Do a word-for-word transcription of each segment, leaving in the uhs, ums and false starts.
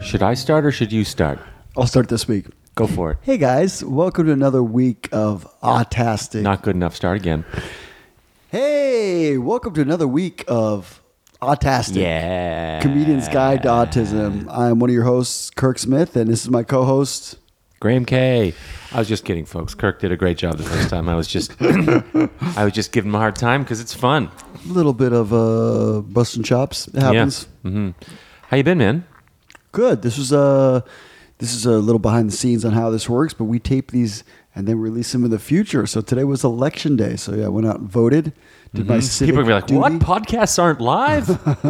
Should I start or should you start? I'll start this week. Go for it. Hey guys, welcome to another week of Autastic. Not good enough. Start again. Hey, welcome to another week of Autastic. Yeah. Comedian's Guide to Autism. I'm one of your hosts, Kirk Smith, and this is my co-host, Graham K. I was just kidding, folks. Kirk did a great job the first time. I was just, I was just giving him a hard time because it's fun. a little bit of uh, busting chops. It happens. Yeah. Mm-hmm. How you been, man? Good. This was uh, this is a little behind the scenes on how this works, but we tape these and then release them in the future. So today was election day. So yeah, I went out and voted. Did Mm-hmm. my civic People are gonna be like, duty. "What? Podcasts aren't live?"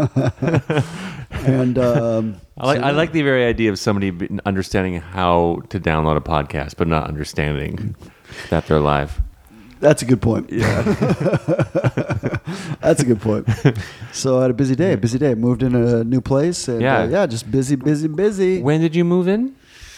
And um, I like, so, I like the very idea of somebody be- understanding how to download a podcast, but not understanding that they're live. That's a good point. Yeah. That's a good point. So I had a busy day. A busy day. Moved in a new place. And, Yeah. uh, yeah, just busy, busy, busy. When did you move in?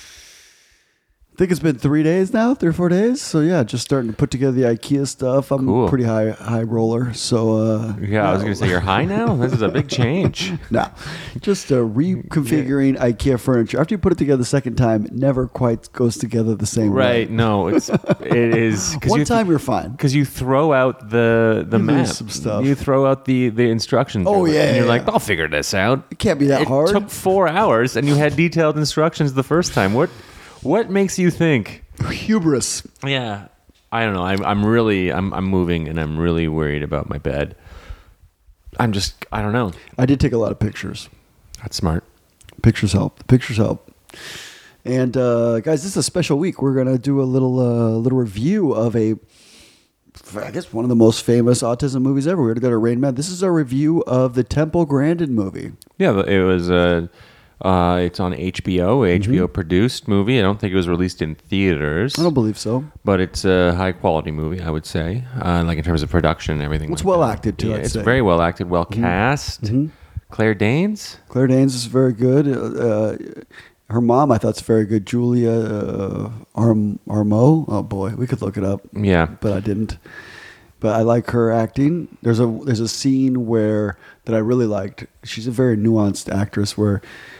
I think it's been three days now, three or four days. So yeah, just starting to put together the IKEA stuff. I'm Cool. a pretty high high roller. So uh, Yeah, I was no. going to say you're high now. This is a big change. No, just uh, reconfiguring IKEA furniture. After you put it together the second time, it never quite goes together the same Right? way. No, it's it is One you, time you're fine. because you throw out the the You lose map, some stuff. You throw out the the instructions. Oh, to it, yeah, and you're yeah, like, yeah. I'll figure this out. It can't be that It hard. took four hours, and you had detailed instructions the first time. What what makes you think? Hubris. Yeah, I don't know. I'm I'm really I'm I'm moving, and I'm really worried about my bed. I'm just I don't know. I did take a lot of pictures. That's smart. Pictures help. The pictures help. And uh, guys, this is a special week. We're gonna do a little uh, little review of a, I guess one of the most famous autism movies ever. We're gonna go to Rain Man. This is a review of the Temple Grandin movie. Yeah, but it was uh, uh, it's on H B O, H B O produced movie. I don't think it was released in theaters, I don't believe so. but it's a high quality movie, I would say, uh, like in terms of production and everything. It's like well that. acted, too, Yeah, I'd it's say. very well acted, well cast. Claire Danes. Claire Danes is very good. Uh, her mom, I thought, is very good. Julia uh, Arm Armo. Oh boy, we could look it up. Yeah, But I didn't. But I like her acting. There's a there's a scene where that I really liked. She's a very nuanced actress where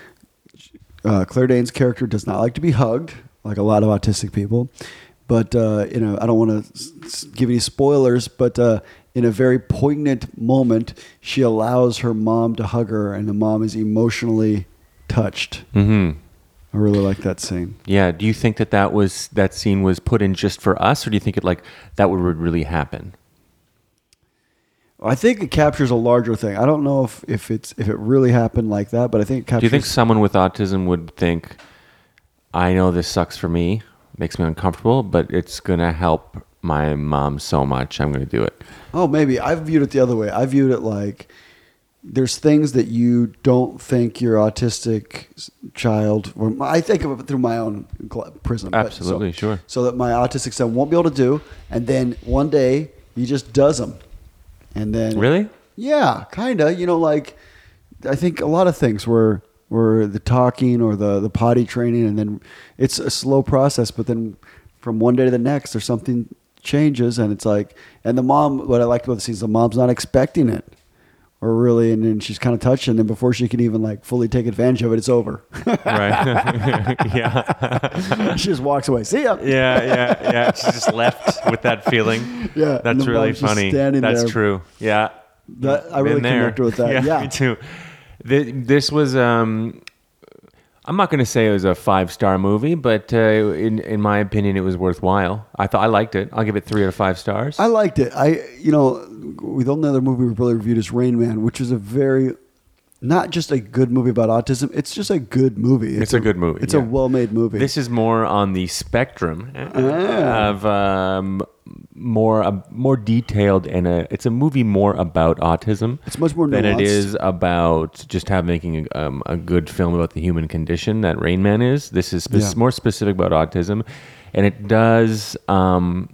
uh, Claire Danes' character does not like to be hugged, like a lot of autistic people. But uh, you know, I don't want to s- s- give any spoilers. But uh, in a very poignant moment, she allows her mom to hug her, and the mom is emotionally touched. mm-hmm. I really like that scene. Yeah. Do you think that that was that scene was put in just for us, or do you think it like that would really happen? I think it captures a larger thing. I don't know if, if it's if it really happened like that, but I think it captures. Do you think someone with autism would think, I know this sucks for me, makes me uncomfortable, but it's going to help my mom so much, I'm going to do it? Oh, maybe. I've viewed it the other way. I viewed it like there's things that you don't think your autistic s- child, or I think of it through my own gl- prism. but Absolutely, so, sure. So that my autistic son won't be able to do, and then one day he just does them. And then Really? Yeah, kind of. You know, like I think a lot of things were were the talking or the the potty training, and then it's a slow process. But then from one day to the next, there's something changes, and it's like, and the mom. What I liked about the scene is the mom's not expecting it, or really, and then she's kind of touched, and then before she can even like fully take advantage of it, it's over. Right. Yeah. She just walks away. See ya. Yeah, yeah, yeah. She's just left with that feeling. Yeah, and That's the really mom's just funny. standing That's there. true. Yeah. That- I Been really there. connected with that. Yeah, Yeah. me too. Th- This was, um, I'm not going to say it was a five-star movie, but uh, in in my opinion, it was worthwhile. I thought I liked it. I'll give it three out of five stars. I liked it. I, you know, the only other movie we really reviewed is Rain Man, which is a very, not just a good movie about autism. It's just a good movie. It's a good movie, It's yeah. a well-made movie. This is more on the spectrum Ah. of um, more uh, more detailed, and a, it's a movie more about autism. It's much more than it nuanced. is about just have making a, um, a good film about the human condition that Rain Man is. This is spe- Yeah. more specific about autism, and it does um,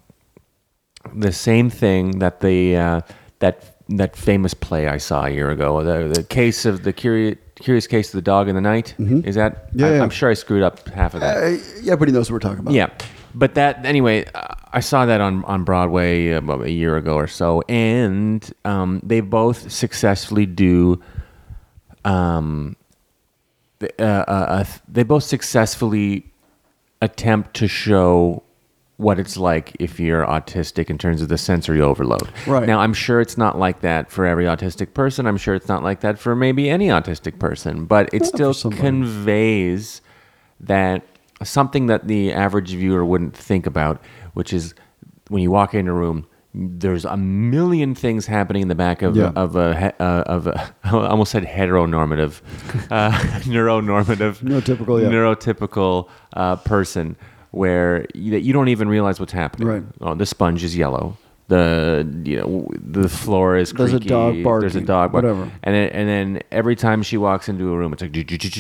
the same thing that the uh, that that famous play I saw a year ago, the, the case of the curious curious case of the dog in the night. Is that? Yeah, I, yeah. I'm sure I screwed up half of that. Uh, yeah, but he knows what we're talking about. Yeah, but that anyway. Uh, I saw that on on Broadway about a year ago or so, and um, they both successfully do um, uh, uh, uh, they both successfully attempt to show what it's like if you're autistic in terms of the sensory overload. Right. Now, I'm sure it's not like that for every autistic person. I'm sure it's not like that for maybe any autistic person, but it Yeah, still for somebody. conveys that something that the average viewer wouldn't think about, which is when you walk in a room, there's a million things happening in the back of Yeah. of a he- uh, of a, I almost said heteronormative, uh, neuronormative, Neurotypical, yeah. neurotypical uh, person, where you, you don't even realize what's happening. Right. Oh, the sponge is yellow. The you know the floor is There's a creaky. dog There's a barking, dog barking. whatever. And then and then every time she walks into a room, it's like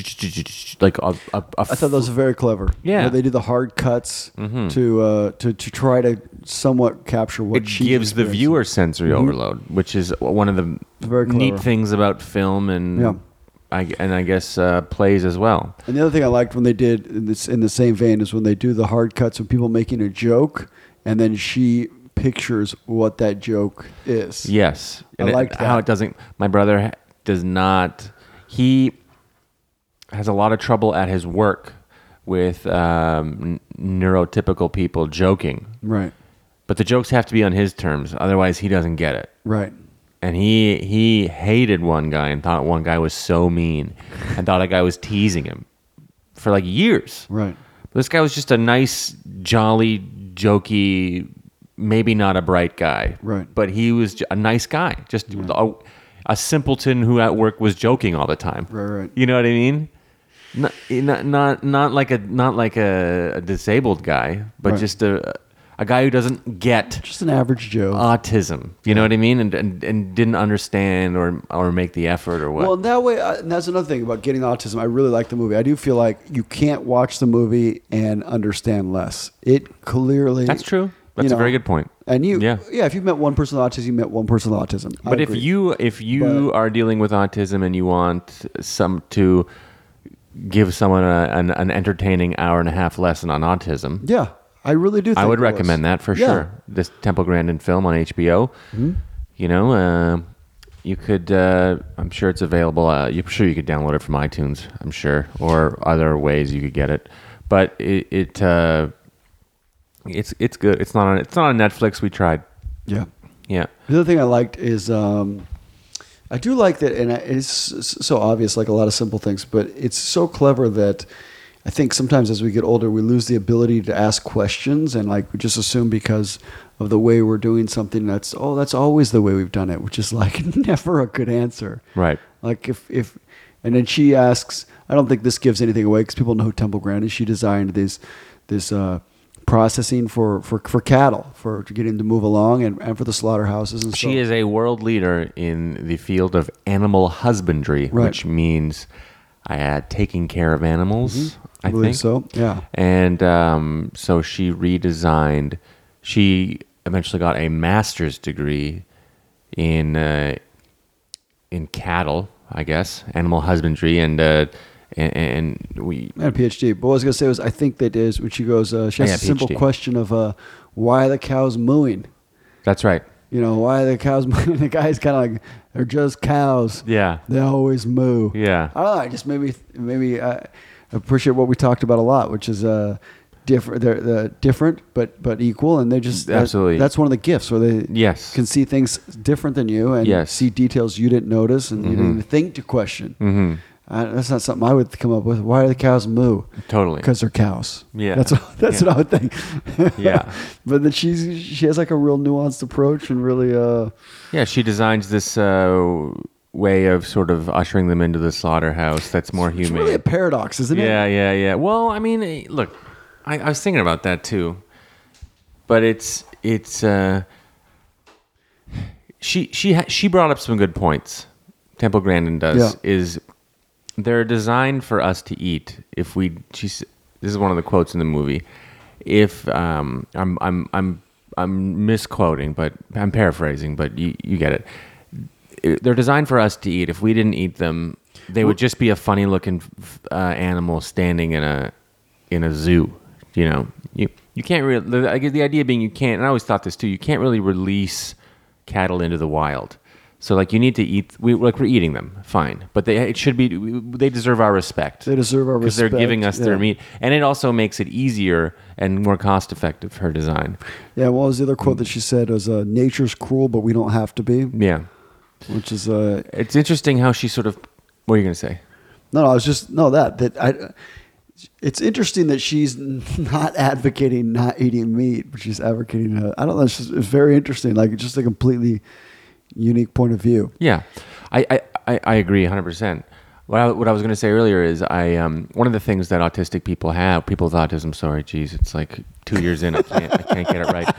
like a, a, a I thought that was very clever. Yeah. Where they do the hard cuts to uh, to to try to somewhat capture what it she gives the experienced. viewer sensory overload, which is one of the Very neat clever. things about film and Yeah. I, and I guess uh, plays as well. And the other thing I liked when they did in this in the same vein is when they do the hard cuts of people making a joke, and then she pictures what that joke is. Yes, I and it- liked how that. it doesn't. My brother ha- does not. He has a lot of trouble at his work with um, n- neurotypical people joking, Right. but the jokes have to be on his terms. Otherwise, he doesn't get it. Right. And he he hated one guy and thought one guy was so mean and thought a guy was teasing him for like years. Right. This guy was just a nice, jolly, jokey, maybe not a bright guy. Right. But he was j- a nice guy. Just a, a simpleton who at work was joking all the time. Right, right. You know what I mean? Not not not, not like a not like a, a disabled guy, but Right. just a a guy who doesn't get Just an average Joe. autism. You know what I mean? And, and and didn't understand or or make the effort or what. Well, that way, uh, and that's another thing about getting autism. I really like the movie. I do feel like you can't watch the movie and understand less. It clearly. That's true. That's you a very know, good point. And you, Yeah. yeah, if you've met one person with autism, you met one person with autism. I But if agree. you if you But- are dealing with autism and you want some to give someone a, an, an entertaining hour and a half lesson on autism, yeah, I really do. Think I would it was. recommend that for Yeah. sure. This Temple Grandin film on H B O. Mm-hmm. You know, uh, you could. Uh, I'm sure it's available. Uh, I'm sure you could download it from iTunes. I'm sure, or other ways you could get it. But it, it uh, it's it's good. It's not on. It's not on Netflix. We tried. Yeah. Yeah. The other thing I liked is um, I do like that, and I- it's s- so obvious, like a lot of simple things, but it's so clever that I think sometimes as we get older, we lose the ability to ask questions, and like we just assume because of the way we're doing something that's oh that's always the way we've done it, which is like never a good answer. Right. Like if if, and then she asks, I don't think this gives anything away because people know who Temple Grandin is. She designed this this uh, processing for, for, for cattle for to get him to move along and, and for the slaughterhouses and She so. is a world leader in the field of animal husbandry, Right. which means uh, taking care of animals. I, I believe think so. Yeah. And um, so she redesigned. She eventually got a master's degree in uh, in cattle, I guess, animal husbandry, and uh, and, and we And a PhD. But what I was gonna say was, I think that is when she goes. Uh, she Oh, has yeah, a simple PhD. question of uh, why are the cows mooing? That's right. You know, why are the cows mooing? The guy's kind of like, they're just cows. Yeah. They always moo. Yeah. I don't know. I just maybe maybe I appreciate what we talked about a lot, which is uh different. They're, they're different, but but equal, and they just that- Absolutely. that's one of the gifts where they Yes. can see things different than you and Yes. see details you didn't notice and you didn't even think to question. Mm-hmm. Uh, that's not something I would come up with. Why do the cows moo? Totally. Because they're cows. Yeah. That's that's Yeah. what I would think. Yeah. But then she's she has like a real nuanced approach and really uh Yeah, she designs this uh, way of sort of ushering them into the slaughterhouse that's more it's humane. really a paradox, isn't it? Yeah, yeah, yeah. Well, I mean, eh, look, I, I was thinking about that too, but it's it's uh, she she ha- she brought up some good points. Temple Grandin does Yeah. is they're designed for us to eat. If we, she's this is one of the quotes in the movie. If um, I'm I'm I'm I'm misquoting, but I'm paraphrasing, but you you get it. It- They're designed for us to eat. If we didn't eat them, they would just be a funny looking uh, animal standing in a in a zoo. You know, you you can't really. The, I get the idea being you can't. And I always thought this too. You can't really release cattle into the wild. So like you need to eat. We like we're eating them, fine, but they it should be. They deserve our respect. They deserve our because respect. they're giving us yeah. their meat, and it also makes it easier and more cost effective. Her design. Yeah. What was the other quote that she said? Was uh, "Nature's cruel, but we don't have to be." Yeah, which is uh, it's interesting how she sort of. What are you gonna say? No, no, I was just no that that I. It's interesting that she's not advocating not eating meat, but she's advocating. Uh, I don't know. It's, just, it's very interesting. Like it's just a completely unique point of view. Yeah, I I, I, I agree one hundred percent. What I, what I was going to say earlier is I um one of the things that autistic people have, people with autism. Sorry, geez, it's like two years in, I can't I can't get it right.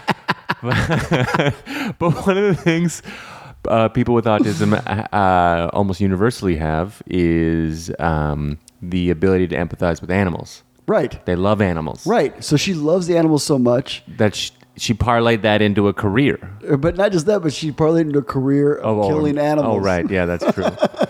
But, but one of the things uh, people with autism uh, almost universally have is um, the ability to empathize with animals. Right. They love animals. Right. So she loves the animals so much that she, she parlayed that into a career. But not just that, but she parlayed into a career of oh, killing oh, animals. Oh, right. Yeah, that's true.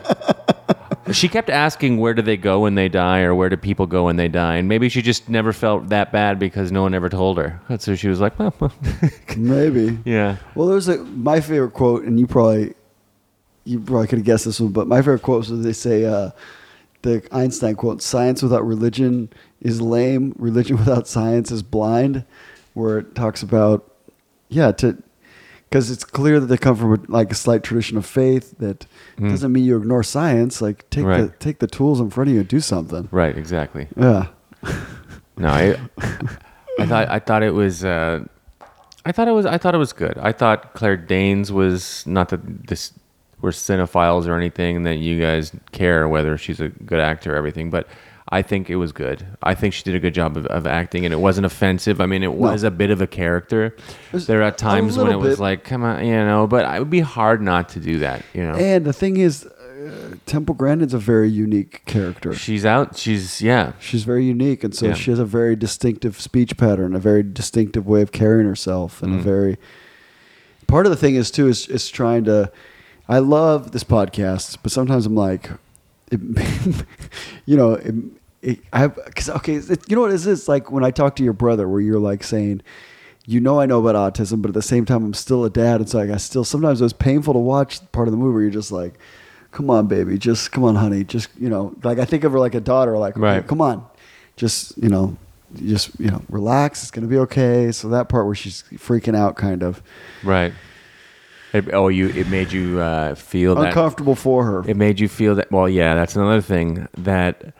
She kept asking, where do they go when they die, or where do people go when they die? And maybe she just never felt that bad because no one ever told her. So she was like, well, well. Maybe. Yeah. Well, there's a my favorite quote, and you probably you probably could have guessed this one, but my favorite quote was they say uh, the Einstein quote: "Science without religion is lame. Religion without science is blind." Where it talks about, yeah, to because it's clear that they come from a, like a slight tradition of faith. That mm. doesn't mean you ignore science. Like take right. the take the tools in front of you and do something. Right. Exactly. Yeah. No, I, I thought I thought it was. Uh, I thought it was. I thought it was good. I thought Claire Danes was not that this we're cinephiles or anything, and that you guys care whether she's a good actor or everything, but I think it was good. I think she did a good job of, of acting, and it wasn't offensive. I mean, it was no. a bit of a character. There are times when it was bit. like, come on, you know, but it would be hard not to do that, you know. And the thing is, uh, Temple Grandin's a very unique character. She's out. She's, yeah. She's very unique, and so yeah. she has a very distinctive speech pattern, a very distinctive way of carrying herself, and mm. a very... Part of the thing is, too, is, is trying to... I love this podcast, but sometimes I'm like... It, you know, it, it, I have, cause okay, it, you know what it is? It's like when I talk to your brother, where you're like saying, you know, I know about autism, but at the same time, I'm still a dad. It's like I still sometimes it was painful to watch part of the movie where you're just like, come on, baby, just come on, honey, just you know, like I think of her like a daughter, like, okay, right. come on, just you know, just you know, relax, it's gonna be okay. So that part where she's freaking out, kind of, right. It, oh, you! It made you uh, feel that, uncomfortable for her. It made you feel that. Well, yeah, that's another thing. That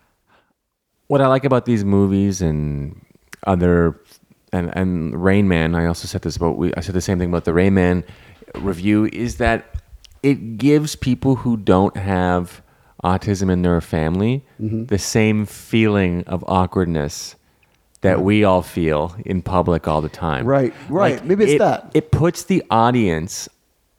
what I like about these movies and other and and Rain Man. I also said this about. We, I said the same thing about the Rain Man review. Is that it gives people who don't have autism in their family mm-hmm. the same feeling of awkwardness that we all feel in public all the time. Right, right. Like Maybe it's it, that. It puts the audience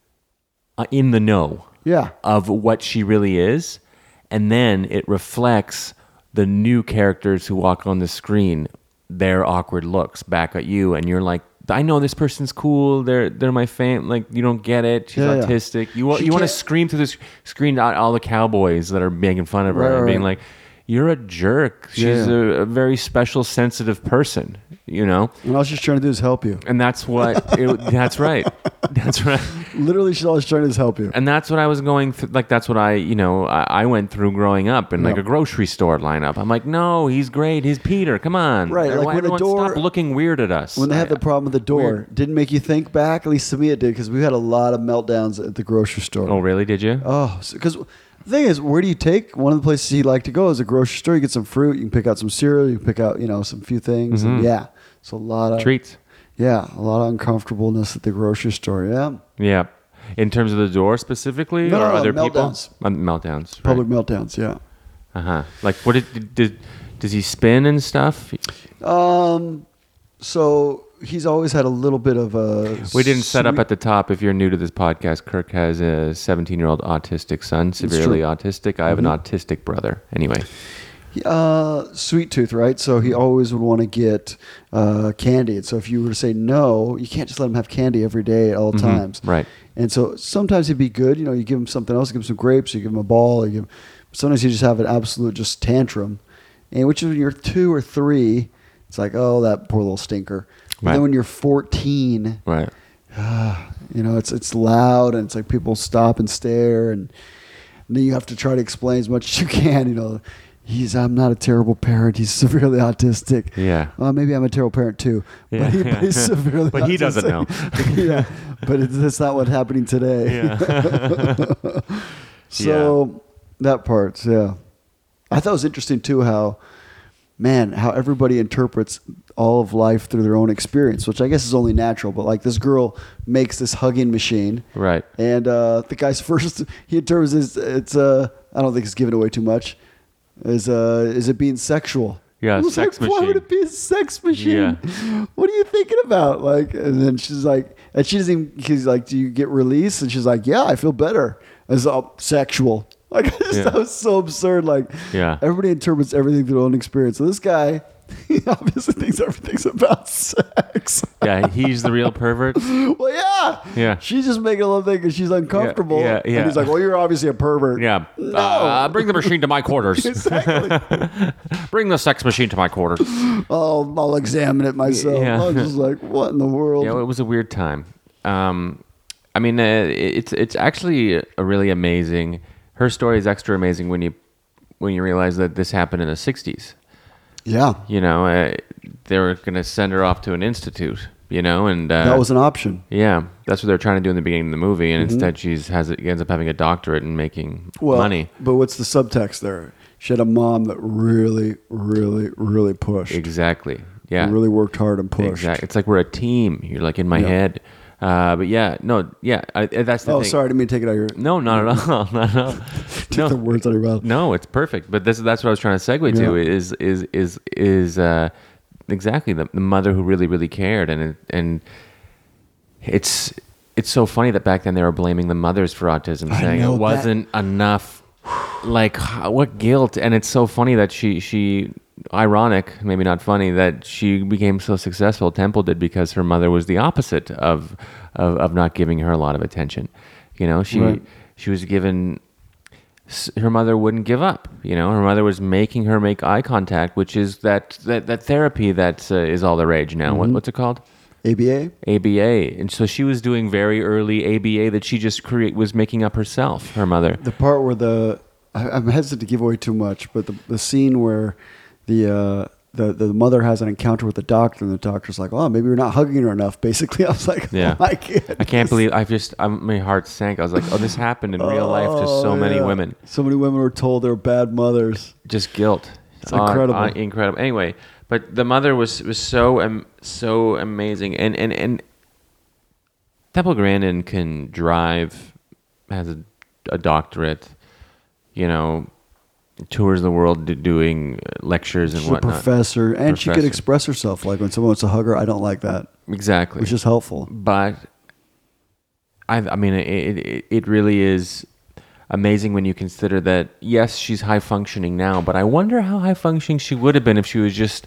uh, in the know yeah. of what she really is, and then it reflects the new characters who walk on the screen, their awkward looks back at you, and you're like, I know this person's cool. They're they're my fam. Like you don't get it. She's yeah, autistic. Yeah. You you want to scream through the screen at all the cowboys that are making fun of her right, and being right. like, you're a jerk. She's yeah. a, a very special, sensitive person, you know? And all she's trying to do is help you. And that's what, it, that's right. That's right. Literally, she's always trying to do is help you. And that's what I was going through. Like, that's what I, you know, I, I went through growing up in like yep. a grocery store lineup. I'm like, no, he's great. He's Peter. Come on. Right. Like Why when the door, stop looking weird at us. When they I, had the problem with the door, weird. Didn't make you think back? At least to me it did, because we had a lot of meltdowns at the grocery store. Oh, really? Did you? Oh, because... So, the thing is, where do you take? One of the places you like to go is a grocery store. You get some fruit. You can pick out some cereal. You can pick out, you know, some few things. Mm-hmm. And yeah, it's a lot of treats. Yeah, a lot of uncomfortableness at the grocery store. Yeah. Yeah. In terms of the door specifically, no, or no, no, other meltdowns. people? Um, meltdowns. Right. Public meltdowns. Yeah. Uh huh. Like, what did, did does he spin and stuff? Um. So. He's always had a little bit of a... We didn't set up at the top. If you're new to this podcast, Kirk has a seventeen-year-old autistic son, severely autistic. I have mm-hmm. an autistic brother. Anyway. Uh, sweet tooth, right? So he always would want to get uh, candy. And so if you were to say no, you can't just let him have candy every day at all mm-hmm. times. Right. And so sometimes he'd be good. You know, you give him something else. You give him some grapes. You give him a ball. You give him, sometimes you just have an absolute just tantrum. And which is when you're two or three, it's like, oh, that poor little stinker. But right. then when you're fourteen, right. you know, it's it's loud and it's like people stop and stare, and then you have to try to explain as much as you can. You know, he's I'm not a terrible parent. He's severely autistic. Yeah. Well, maybe I'm a terrible parent too. Yeah. But, he, but he's severely But autistic. he doesn't know. Yeah. But it's, that's not what's happening today. Yeah. So that part, yeah. I thought it was interesting too how, man, how everybody interprets all of life through their own experience, which I guess is only natural. But like this girl makes this hugging machine, Right. and uh, the guy's first he interprets it, it's uh, I don't think it's giving away too much. Is uh, is it being sexual? Yeah, I was sex like, why would machine. it be a sex machine? Yeah. What are you thinking about? Like, and then she's like, and she doesn't even, he's like, do you get released? And she's like, yeah, I feel better. It's all sexual. Like, I just Yeah. thought it was so absurd. Like, Yeah. everybody interprets everything through their own experience. So this guy, he obviously thinks everything's about sex. Yeah, he's the real pervert. Well, yeah. Yeah. She's just making a little thing because she's uncomfortable. Yeah, yeah, yeah. And he's like, well, you're obviously a pervert. Yeah. No. Uh, bring the machine to my quarters. Exactly. Bring the sex machine to my quarters. I'll, I'll examine it myself. Yeah. I'm just like, what in the world? Yeah, well, it was a weird time. Um, I mean, uh, it's it's actually a really amazing. Her story is extra amazing when you when you realize that this happened in the sixties. Yeah. You know, uh, they were going to send her off to an institute. You know, and uh, That was an option. yeah, that's what they're trying to do in the beginning of the movie, and instead she's has ends up having a doctorate and making Well, money. But what's the subtext there? She had a mom that really, really, really pushed. Exactly. Yeah. Really worked hard and pushed. Exactly. It's like we're a team. You're like in my Yeah. head. Uh, but yeah, no, yeah, I, that's the Oh, thing. sorry, I didn't mean to take it out of your. No, not at all. Not at all. Took the words out of your mouth. No, it's perfect. But this that's what I was trying to segue to Yeah. is is is is uh, exactly the, the mother who really really cared, and it, and it's it's so funny that back then they were blaming the mothers for autism, I saying know it that- wasn't enough. Like how- what guilt? And it's so funny that she she ironic, maybe not funny, that she became so successful. Temple did because her mother was the opposite of of, of not giving her a lot of attention. You know, she Right. she was given. s- Her mother wouldn't give up. You know, her mother was making her make eye contact, which is that that, that therapy that uh, is all the rage now. What, what's it called? A B A? A B A. And so she was doing very early A B A that she just create was making up herself. Her mother. The part where the. I, I'm hesitant to give away too much, but the, the scene where the. Uh, the, the mother has an encounter with the doctor, and the doctor's like, "Oh, maybe you're not hugging her enough." Basically, I was like, Yeah. "Oh my God, I can't believe I just I, my heart sank. I was like, oh, this happened in real life to so many yeah. women. So many women were told they're bad mothers. Just guilt. It's incredible. incredible. Anyway, but the mother was was so um, so amazing, and and and Temple Grandin can drive, has a, a doctorate, you know, tours the world do, doing lectures and She's a whatnot. professor, and she could Professor. express herself. Like when someone wants to hug her, I don't like that, Exactly. which is helpful. But I, I mean, it, it it really is amazing when you consider that. Yes, she's high functioning now, but I wonder how high functioning she would have been if she was just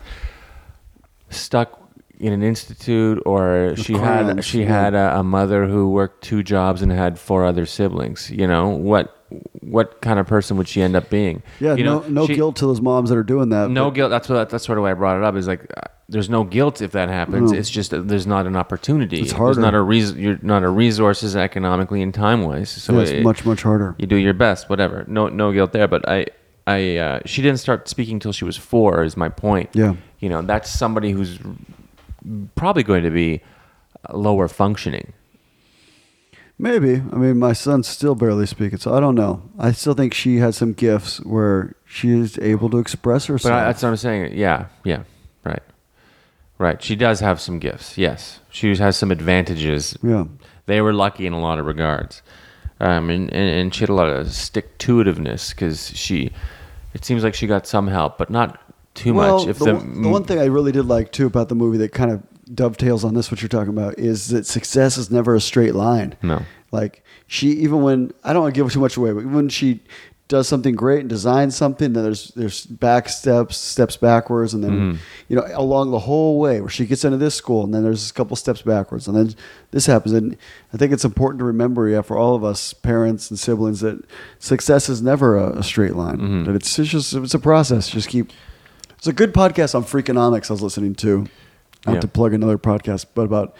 stuck in an institute, or she had crayons, she yeah. had a, a mother who worked two jobs and had four other siblings. You know what? What kind of person would she end up being? Yeah, you no, know, no she- guilt to those moms that are doing that. no but- guilt. That's what. That's sort of why I brought it up. Is like, uh, there's no guilt if that happens. No. It's just that there's not an opportunity. It's There's harder. not a res- You're not a resources economically and time wise. So Yeah, it's it- much, much harder. You do your best. Whatever. No, no guilt there. But I, I. Uh, she didn't start speaking till she was four. Is my point. Yeah. You know, that's somebody who's probably going to be lower functioning. Maybe. I mean, my son's still barely speaking, so I don't know. I still think she has some gifts where she is able to express But herself. I, that's what I'm saying. Yeah. Yeah. Right. Right. She does have some gifts. Yes. She has some advantages. yeah. They were lucky in a lot of regards. Um, and, and, and she had a lot of stick-to-itiveness because she, it seems like she got some help, but not too Well, much. If the, the, one- the one thing I really did like too about the movie that kind of dovetails on this, what you're talking about, is that success is never a straight line. No. Like she, even when I don't want to give too much away, but when she does something great and designs something, then there's there's back steps, steps backwards, and then Mm-hmm. you know along the whole way where she gets into this school, and then there's a couple steps backwards, and then this happens. And I think it's important to remember, yeah, for all of us parents and siblings, that success is never a, a straight line. Mm-hmm. That it's, it's just it's a process. Just keep. It's a good podcast on Freakonomics I was listening to. Not Yeah. to plug another podcast, but about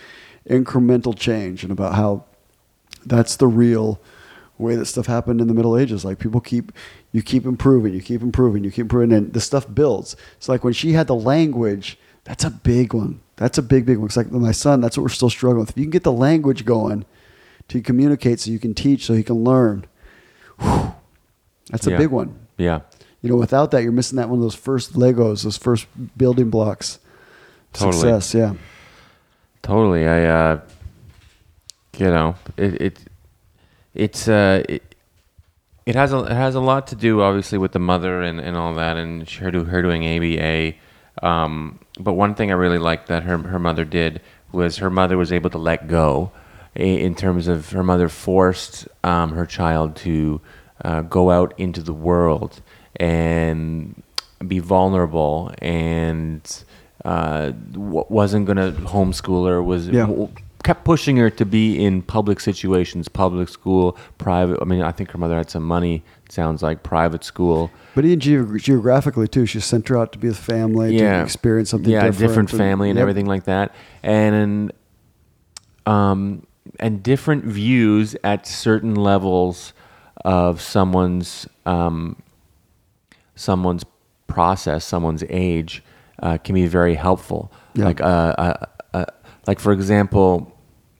incremental change and about how that's the real way that stuff happened in the Middle Ages. Like people keep, you keep improving, you keep improving, you keep improving, and the stuff builds. It's like when she had the language, that's a big one. That's a big, big one. It's like my son, that's what we're still struggling with. If you can get the language going to communicate so you can teach, so he can learn, whew, that's a Yeah. big one. Yeah. You know, without that, you're missing that one of those first Legos, those first building blocks. Totally. Success, yeah. Totally. I, uh, you know, it, it it's, uh, it, it has a, it has a lot to do obviously with the mother and, and all that, and her, do, her doing A B A. Um, but one thing I really liked that her, her mother did was her mother was able to let go in terms of her mother forced, um, her child to, uh, go out into the world and be vulnerable and, uh, wasn't going to homeschool her, was Yeah. w- kept pushing her to be in public situations, public school, private. I mean, I think her mother had some money, it sounds like, private school. But even geog- geographically, too, she sent her out to be with family, Yeah. to experience something Yeah, different. different family and Yep. everything like that. And, um, and different views at certain levels of someone's, um, someone's process, someone's age, uh, can be very helpful. Yeah. Like, uh, uh, uh, like for example,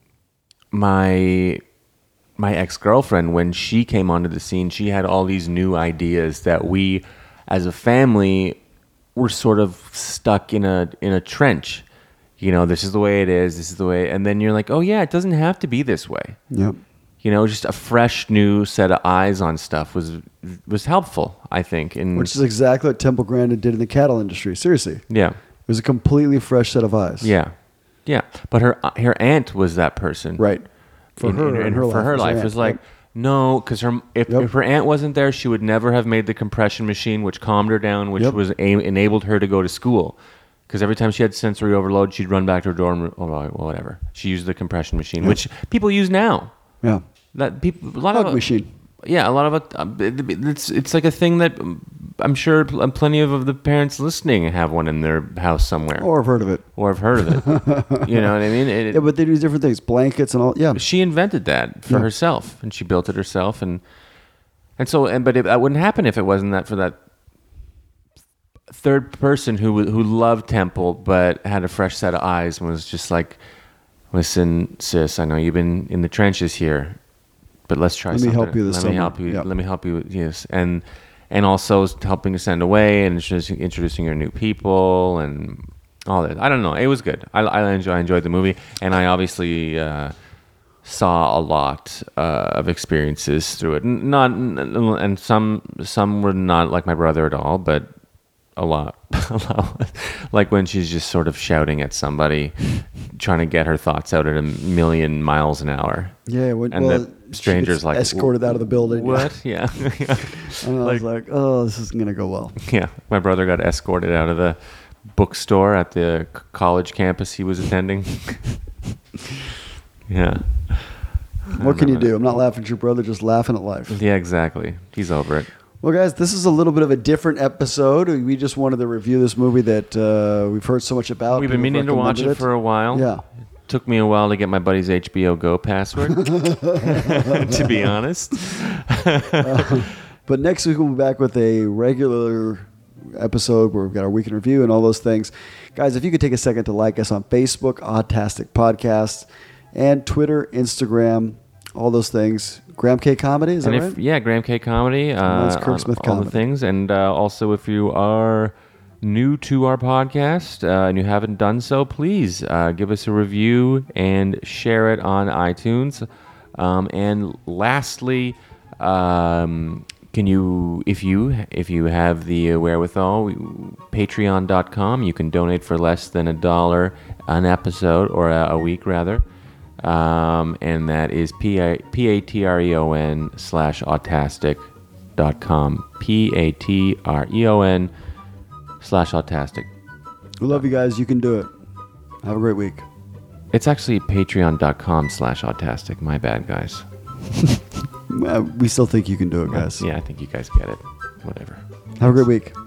my my ex-girlfriend, when she came onto the scene, she had all these new ideas that we, as a family, were sort of stuck in a in a trench. You know, this is the way it is. This is the way, and then you're like, oh yeah, it doesn't have to be this way. Yep. You know, just a fresh new set of eyes on stuff was was helpful, I think. And Which is exactly what Temple Grandin did in the cattle industry. Seriously. yeah, It was a completely fresh set of eyes. yeah, yeah. But her her aunt was that person, Right. For in, her, in, in in her for life, her was her life, aunt. it was like Yep. no, because her if, Yep. if her aunt wasn't there, she would never have made the compression machine, which calmed her down, which Yep. was a, enabled her to go to school. Because every time she had sensory overload, she'd run back to her dorm room, or whatever. She used the compression machine, Yep. which people use now. Yeah. That people, a lot Hug of machine. Yeah, a lot of it. um, it- It's it's like a thing that um, I'm sure pl- plenty of the parents listening have one in their house somewhere, Or I've heard of it. or have heard of it. You know what I mean? It, Yeah, but they do different things. Blankets and all. Yeah. she invented that for Yeah. herself, and she built it herself, and and so and but it, that wouldn't happen if it wasn't that for that third person who w- who loved Temple but had a fresh set of eyes and was just like, listen, sis, I know you've been in the trenches here, but let's try Let me something. help you this Let me summer. help you. Yeah. Let me help you. Yes, and and also helping to send away and introducing, introducing her new people and all that. I don't know. It was good. I I, enjoy, I enjoyed the movie, and I obviously uh, saw a lot uh, of experiences through it. N- Not and some some were not like my brother at all, but a lot. a lot. Like when she's just sort of shouting at somebody, trying to get her thoughts out at a million miles an hour. Yeah. When, And well, the she stranger's gets like, escorted out of the building. What? Yeah. And I was like, oh, this isn't going to go well. Yeah. My brother got escorted out of the bookstore at the c- college campus he was attending. Yeah. What can you do? I'm not laughing at your brother, just laughing at life. Yeah, exactly. He's over it. Well, guys, this is a little bit of a different episode. We just wanted to review this movie that uh, we've heard so much about. We've been People meaning to watch it recommended for a while. Yeah. Took me a while to get my buddy's H B O Go password, to be honest. Uh, but next week we'll be back with a regular episode where we've got our week in review and all those things. Guys, if you could take a second to like us on Facebook, Autastic Podcast, and Twitter, Instagram, all those things. Graham K Comedy, is And that if, right? yeah, Graham K Comedy, uh, Mine's Kirk on Smith all Comedy. the things. And uh, also, if you are new to our podcast uh, and you haven't done so, please uh, give us a review and share it on iTunes. Um, and lastly, um, can you, if you if you have the wherewithal, patreon dot com, you can donate for less than a dollar an episode, or a, a week rather. Um, and that is P-A-T-R-E-O-N slash autastic dot com. P-A-T-R-E-O-N slash autastic. We love you guys. You can do it. Have a great week. It's actually patreon dot com slash autastic. My bad, guys. Uh, we still think you can do it, guys. Yeah, I think you guys get it. Whatever. Have a great week.